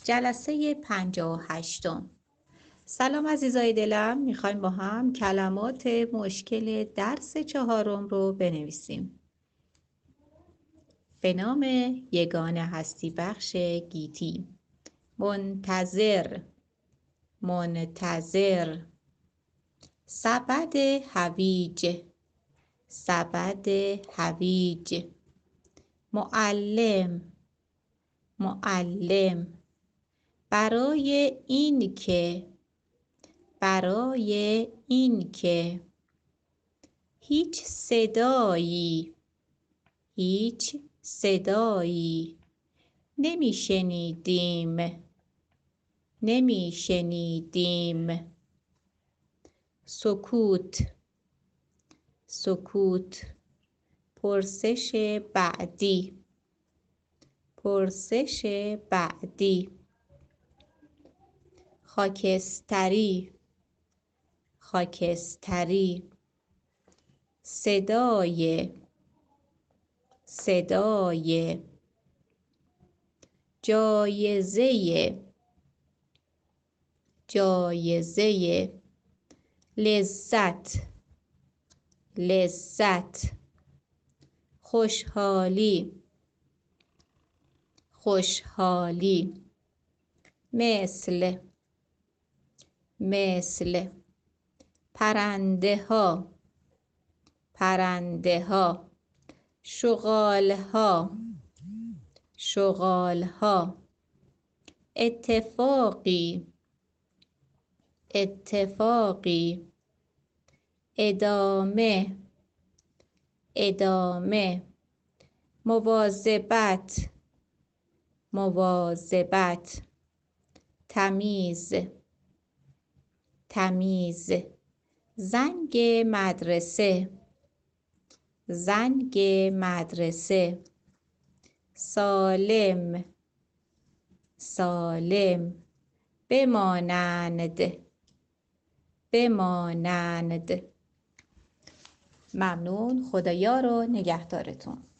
جلسه 58. سلام عزیزای دلم، میخوایم با هم کلمات مشکل درس 4 رو بنویسیم. به نام یگانه هستی بخش گیتی. منتظر، منتظر. سبد هویج، سبد هویج. معلم، معلم. برای این که، برای این که. هیچ صدایی، هیچ صدایی. نمیشنیدیم، نمیشنیدیم. سکوت، سکوت. پرسش بعدی، پرسش بعدی. خاکستری، خاکستری. صدای، صدای. جایزه، جایزه. لذت، لذت. خوشحالی، خوشحالی. مثل، مثل. پرنده ها، پرنده ها. شغال ها، شغال ها. اتفاقی، اتفاقی. ادامه، ادامه. مواظبت، مواظبت. تمیز، تمیز. زنگ مدرسه، زنگ مدرسه. سالم، سالم. بمانند، بمانند. ممنون. خدایا رو نگهدارتون.